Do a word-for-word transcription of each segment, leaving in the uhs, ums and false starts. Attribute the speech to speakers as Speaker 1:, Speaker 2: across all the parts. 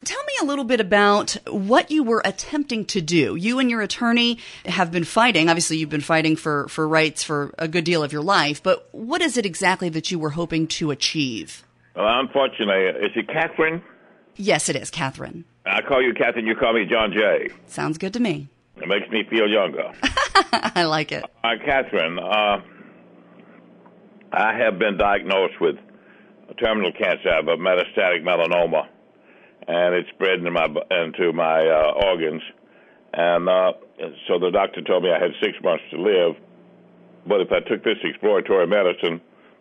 Speaker 1: Tell me a little bit about what you were attempting to do. You and your attorney have been fighting. Obviously, you've been fighting for, for rights for a good deal of your life, but what is it exactly that you were hoping to achieve?
Speaker 2: Well, unfortunately, is it Catherine?
Speaker 1: Yes, it is, Catherine.
Speaker 2: I call you Catherine, you call me John Jay.
Speaker 1: Sounds good to me.
Speaker 2: It makes me feel younger.
Speaker 1: I like it.
Speaker 2: Uh, Catherine, uh, I have been diagnosed with terminal cancer. I have a metastatic melanoma, and it's spread into my into my uh, organs. And uh, so the doctor told me I had six months to live. But if I took this exploratory medicine,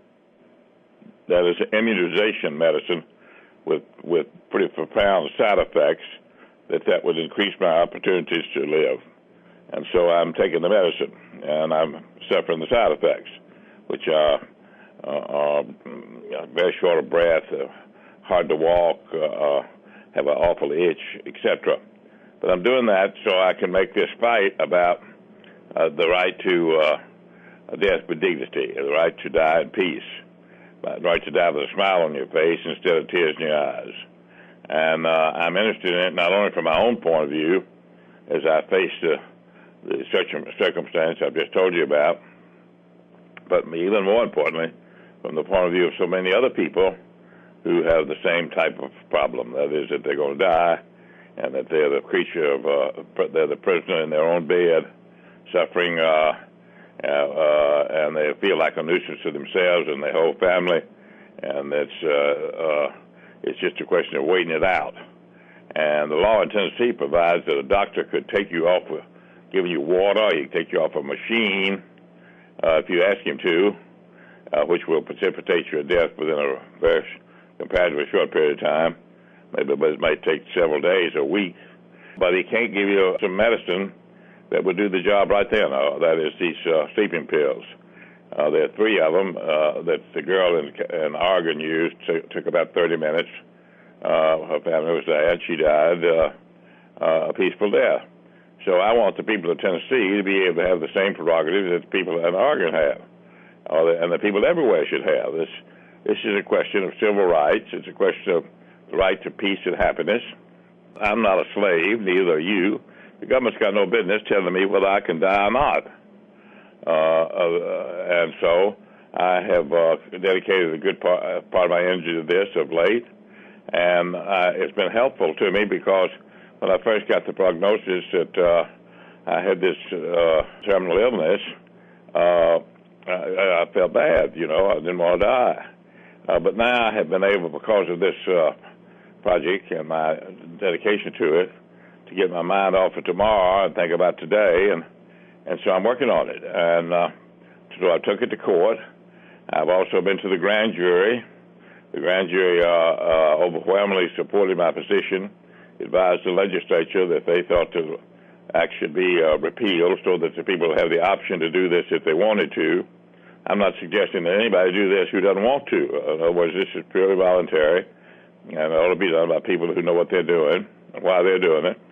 Speaker 2: that is immunization medicine, with with pretty profound side effects, that that would increase my opportunities to live. And so I'm taking the medicine, and I'm suffering the side effects, which are, uh, are very short of breath, uh, hard to walk, uh, have an awful itch, et cetera. But I'm doing that so I can make this fight about uh, the right to uh, death with dignity, the right to die in peace, the right to die with a smile on your face instead of tears in your eyes. And uh, I'm interested in it not only from my own point of view, as I face the, the circumstance I've just told you about, but even more importantly, from the point of view of so many other people who have the same type of problem. That is, that they're going to die, and that they're the creature of, uh, they're the prisoner in their own bed, suffering, uh, uh, uh, and they feel like a nuisance to themselves and their whole family, and it's, uh, uh, it's just a question of waiting it out. And the law in Tennessee provides that a doctor could take you off of giving you water, he could take you off a machine, uh, if you ask him to, uh, which will precipitate your death within a very comparatively short period of time. Maybe but it might take several days or weeks. But he can't give you some medicine that would do the job right then. Uh, that is these uh, sleeping pills. Uh, there are three of them uh, that the girl in, in Oregon used. It took about thirty minutes. Uh, her family was there. She died uh, uh, a peaceful death. So I want the people of Tennessee to be able to have the same prerogatives that the people in Oregon have, uh, and the people everywhere should have. This This is a question of civil rights. It's a question of the right to peace and happiness. I'm not a slave, neither are you. The government's got no business telling me whether I can die or not. Uh, uh, and so I have uh, dedicated a good part, uh, part of my energy to this of late. And uh, it's been helpful to me because when I first got the prognosis that uh, I had this uh, terminal illness, uh, I, I felt bad, you know. I didn't want to die. Uh, but now I have been able, because of this uh, project and my dedication to it, to get my mind off of tomorrow and think about today, and and so I'm working on it. And uh, so I took it to court. I've also been to the grand jury. The grand jury uh, uh, overwhelmingly supported my position, advised the legislature that they thought the act should be uh, repealed so that the people have the option to do this if they wanted to. I'm not suggesting that anybody do this who doesn't want to. In other words, this is purely voluntary, and it ought to be done by people who know what they're doing and why they're doing it.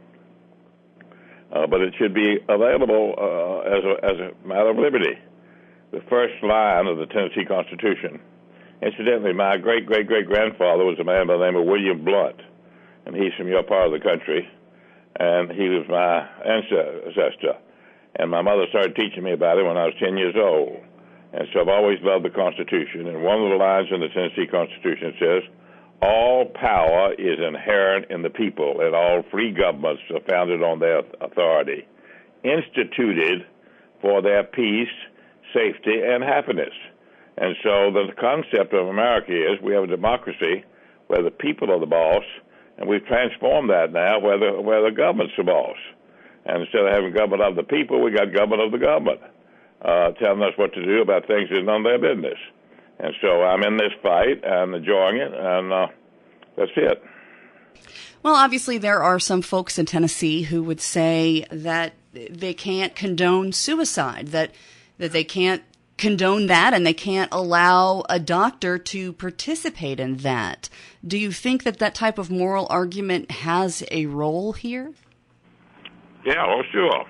Speaker 2: Uh, but it should be available uh, as, a, as a matter of liberty. The first line of the Tennessee Constitution. Incidentally, my great-great-great-grandfather was a man by the name of William Blunt, and he's from your part of the country, and he was my ancestor. And my mother started teaching me about it when I was ten years old. And so I've always loved the Constitution. And one of the lines in the Tennessee Constitution says, all power is inherent in the people, and all free governments are founded on their authority, instituted for their peace, safety, and happiness. And so the concept of America is we have a democracy where the people are the boss, and we've transformed that now where the, where the government's the boss. And instead of having government of the people, we got government of the government. Uh, telling us what to do about things that are none of their business. And so I'm in this fight and enjoying it, and uh, that's it.
Speaker 1: Well, obviously there are some folks in Tennessee who would say that they can't condone suicide, that that they can't condone that, and they can't allow a doctor to participate in that. Do you think that that type of moral argument has a role here?
Speaker 2: Yeah, well, sure.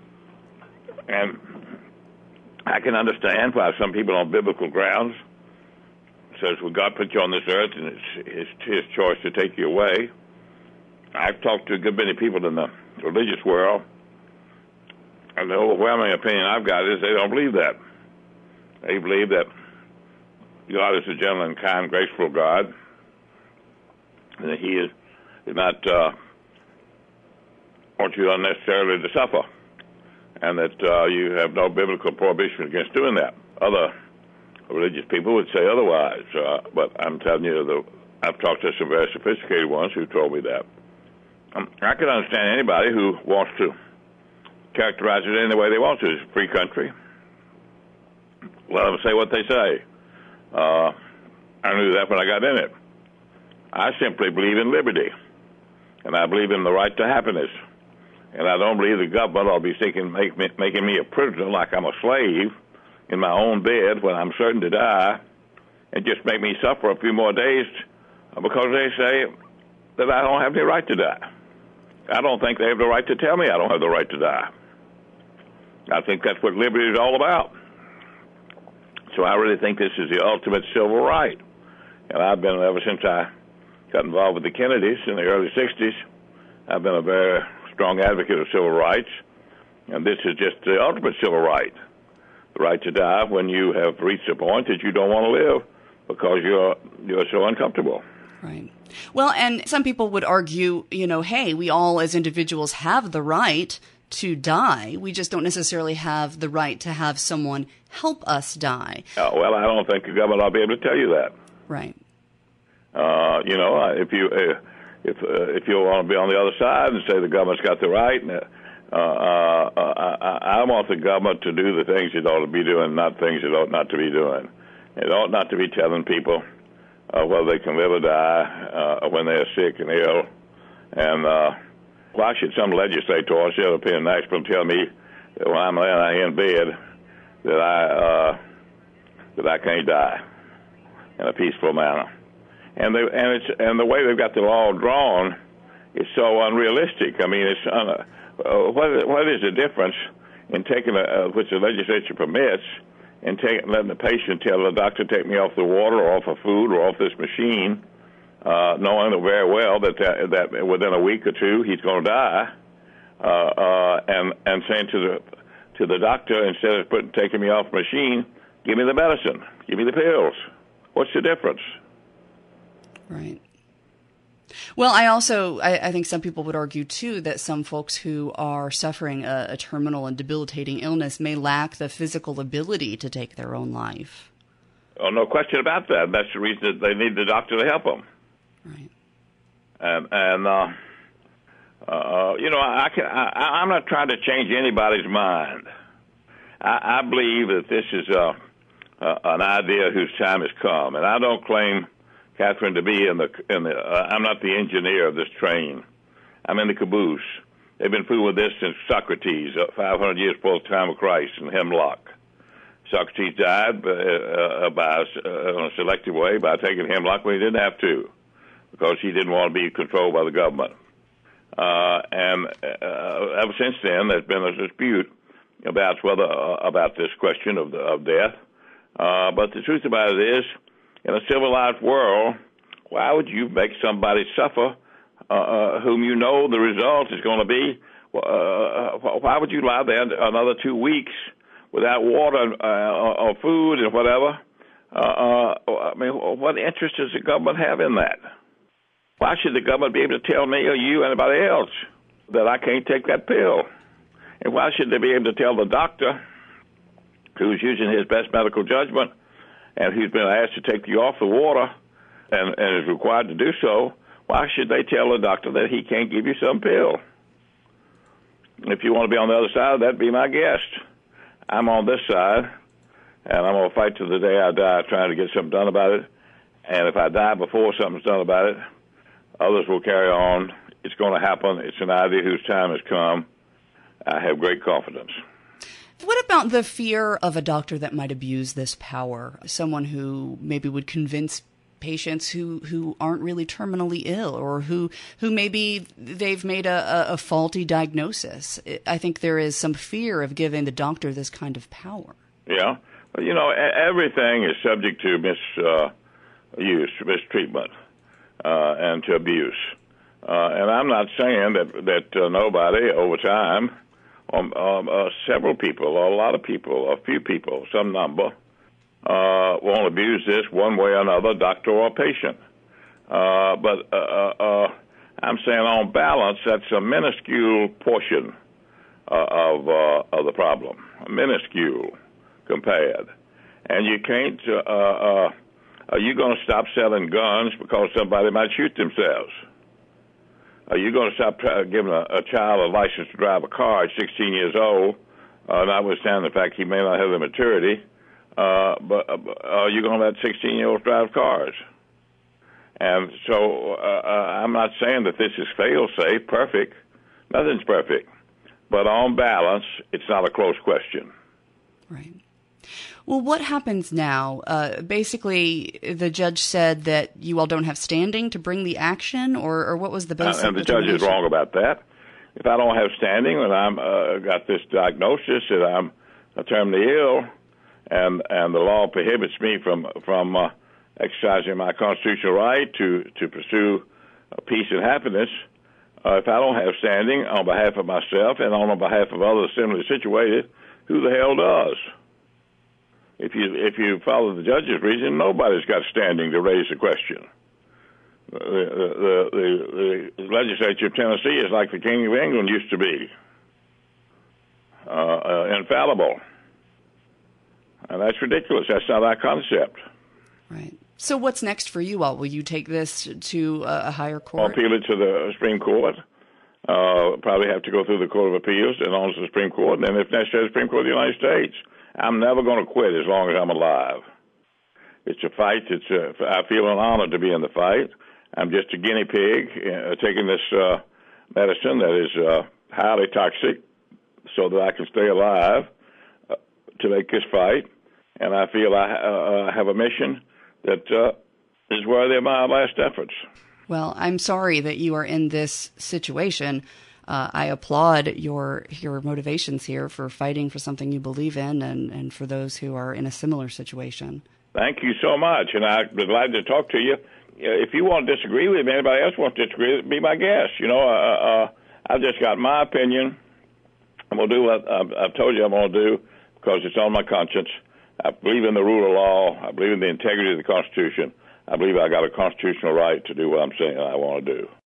Speaker 2: And I can understand why some people on biblical grounds says, well, God put you on this earth, and it's, it's his choice to take you away. I've talked to a good many people in the religious world, and the overwhelming opinion I've got is they don't believe that. They believe that God is a gentle and kind, graceful God, and that He is, is not uh, want you unnecessarily to suffer, and that uh, you have no biblical prohibition against doing that. Other religious people would say otherwise, uh, but I'm telling you, the, I've talked to some very sophisticated ones who told me that. Um, I can understand anybody who wants to characterize it any way they want to. It's a free country. Let them say what they say. Uh, I knew that when I got in it. I simply believe in liberty, and I believe in the right to happiness. And I don't believe the government ought to be seeking, make me, making me a prisoner like I'm a slave in my own bed when I'm certain to die, and just make me suffer a few more days because they say that I don't have any right to die. I don't think they have the right to tell me I don't have the right to die. I think that's what liberty is all about. So I really think this is the ultimate civil right. And I've been, ever since I got involved with the Kennedys in the early sixties, I've been a very strong advocate of civil rights. And this is just the ultimate civil right, the right to die when you have reached a point that you don't want to live because you're you're so uncomfortable.
Speaker 1: Right. Well, and some people would argue, you know, hey, we all as individuals have the right to die. We just don't necessarily have the right to have someone help us die.
Speaker 2: Oh, well, I don't think the government ought to be able to tell you that.
Speaker 1: Right.
Speaker 2: Uh, you know, if you uh, if uh, if you want to be on the other side and say the government's got the right, and, uh, uh, I, I want the government to do the things it ought to be doing, not things it ought not to be doing. It ought not to be telling people uh, whether they can live or die uh, when they're sick and ill. And uh, why should some legislator instead of being national tell me that when I'm laying in bed that I uh, that I can't die in a peaceful manner? And they, and it's and the way they've got the law drawn is so unrealistic. I mean, it's uh, uh, what what is the difference in taking a, uh, which the legislature permits, and take, letting the patient tell the doctor, take me off the water or off of food or off this machine, uh, knowing very well that, that that within a week or two he's going to die, uh, uh, and and saying to the to the doctor, instead of putting, taking me off the machine, give me the medicine, give me the pills. What's the difference?
Speaker 1: Right. Well, I also, I, I think some people would argue, too, that some folks who are suffering a, a terminal and debilitating illness may lack the physical ability to take their own life.
Speaker 2: Oh, no question about that. That's the reason that they need the doctor to help them.
Speaker 1: Right.
Speaker 2: And, and uh, uh, you know, I can, I, I'm not trying to change anybody's mind. I, I believe that this is uh, uh, an idea whose time has come. And I don't claim, Catherine, to be in the, in the uh, I'm not the engineer of this train. I'm in the caboose. They've been fooling with this since Socrates, uh, five hundred years before the time of Christ, in hemlock. Socrates died uh, uh, by, uh, in a selective way by taking hemlock when he didn't have to, because he didn't want to be controlled by the government. Uh, and uh, ever since then, there's been a dispute about whether uh, about this question of, the, of death. Uh, but the truth about it is, in a civilized world, why would you make somebody suffer uh, uh, whom you know the result is going to be? Uh, why would you allow them another two weeks without water uh, or food and whatever? Uh, uh, I mean, what interest does the government have in that? Why should the government be able to tell me or you or anybody else that I can't take that pill? And why should they be able to tell the doctor, who's using his best medical judgment, and who's been asked to take you off the water and, and is required to do so, why should they tell the doctor that he can't give you some pill? If you want to be on the other side, that'd be my guest. I'm on this side, and I'm going to fight to the day I die trying to get something done about it. And if I die before something's done about it, others will carry on. It's going to happen. It's an idea whose time has come. I have great confidence.
Speaker 1: What about the fear of a doctor that might abuse this power? Someone who maybe would convince patients who, who aren't really terminally ill, or who, who maybe they've made a, a faulty diagnosis. I think there is some fear of giving the doctor this kind of power.
Speaker 2: Yeah. Well, you know, everything is subject to misuse, uh, mistreatment, uh, and to abuse. Uh, and I'm not saying that that uh, nobody over time, um, um, uh, several people, or a lot of people, a few people, some number, uh, won't abuse this one way or another, doctor or patient. Uh, but uh, uh, uh, I'm saying on balance, that's a minuscule portion uh, of uh, of the problem, minuscule compared. And you can't. Uh, uh, are you going to stop selling guns because somebody might shoot themselves? Are you going to stop try, giving a, a child a license to drive a car at sixteen years old, uh, notwithstanding the fact he may not have the maturity? Uh, but uh, are you going to let sixteen-year-olds drive cars? And so uh, I'm not saying that this is fail-safe, perfect. Nothing's perfect. But on balance, it's not a close question.
Speaker 1: Right. Well, what happens now? Uh, basically, the judge said that you all don't have standing to bring the action, or, or what was the basis?
Speaker 2: Uh, and the judge is wrong about that. If I don't have standing and I'm uh, got this diagnosis that I'm terminally ill, and and the law prohibits me from from uh, exercising my constitutional right to to pursue uh, peace and happiness, uh, if I don't have standing on behalf of myself and on behalf of others similarly situated, who the hell does? If you if you follow the judge's reason, nobody's got standing to raise the question. The, the, the, the legislature of Tennessee is like the King of England used to be, uh, uh, infallible. And that's ridiculous. That's not our concept.
Speaker 1: Right. So what's next for you all? Will you take this to a higher court?
Speaker 2: I'll appeal it to the Supreme Court. Uh, probably have to go through the Court of Appeals and on to the Supreme Court, and then if necessary, the Supreme Court of the United States. I'm never going to quit as long as I'm alive. It's a fight. It's a, I feel an honor to be in the fight. I'm just a guinea pig uh, taking this uh, medicine that is uh, highly toxic so that I can stay alive uh, to make this fight. And I feel I uh, have a mission that uh, is worthy of my last efforts.
Speaker 1: Well, I'm sorry that you are in this situation. Uh, I applaud your your motivations here for fighting for something you believe in, and, and for those who are in a similar situation.
Speaker 2: Thank you so much, and I'd be glad to talk to you. If you want to disagree with me, anybody else wants to disagree, be my guest. You know, uh, uh, I've just got my opinion. I'm going to do what I've, I've told you I'm going to do because it's on my conscience. I believe in the rule of law. I believe in the integrity of the Constitution. I believe I got a constitutional right to do what I'm saying I want to do.